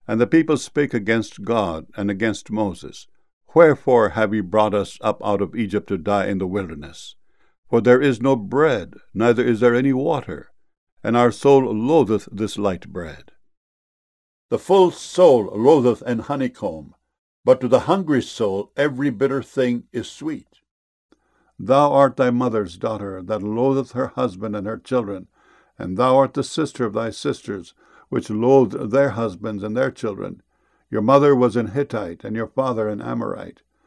And the people spake against God and against Moses, Wherefore have ye brought us up out of Egypt to die in the wilderness? For there is no bread, neither is there any water, and our soul loatheth this light bread. The full soul loatheth an honeycomb, but to the hungry soul every bitter thing is sweet. Thou art thy mother's daughter, that loatheth her husband and her children, and thou art the sister of thy sisters, which loathed their husbands and their children. Your mother was an Hittite, and your father an Amorite.